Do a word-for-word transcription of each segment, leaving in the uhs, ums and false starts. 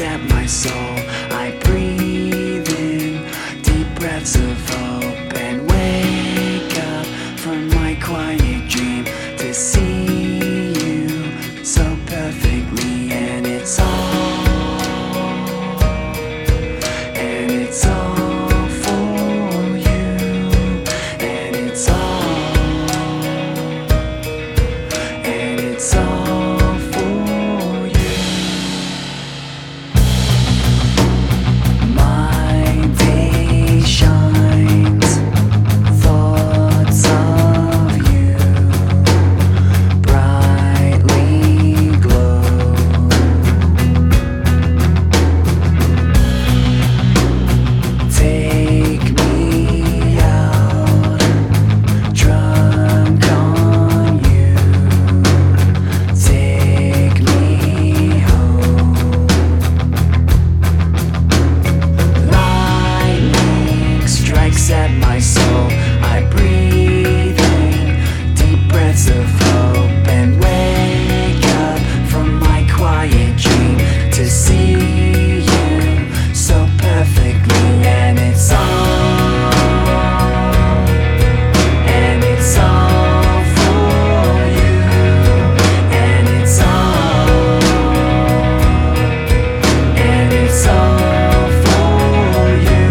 at my soul. I breathe in deep breaths of hope and wake up from my quiet dream to see you so perfectly. And it's all, and it's all for you, and it's all, and it's all for you. My day shines, thoughts of you brightly glow. Take me out, drunk on you. Take me home. Lightning strikes at my soul. I breathe in deep breaths of hope and wake up from my quiet dream to see you so perfectly. And it's all, and it's all for you, and it's all, and it's all for you.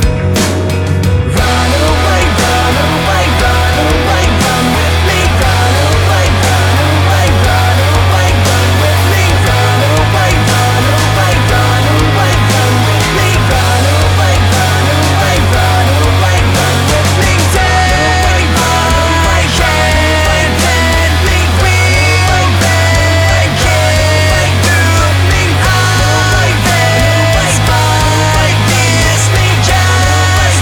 Run away, run away, run away, run with me. Run away, run away, run away, run with me. Run away, run away, run away, run with me. Run away, run away, run away, run with me. Take my hand and lead me back in through me. I despise me just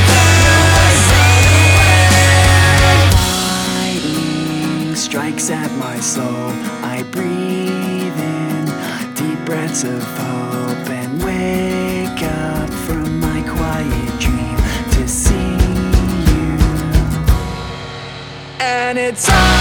to see. Lightning strikes at my soul. I breathe in deep breaths of hope and wake up from my quiet dream to see you. And it's all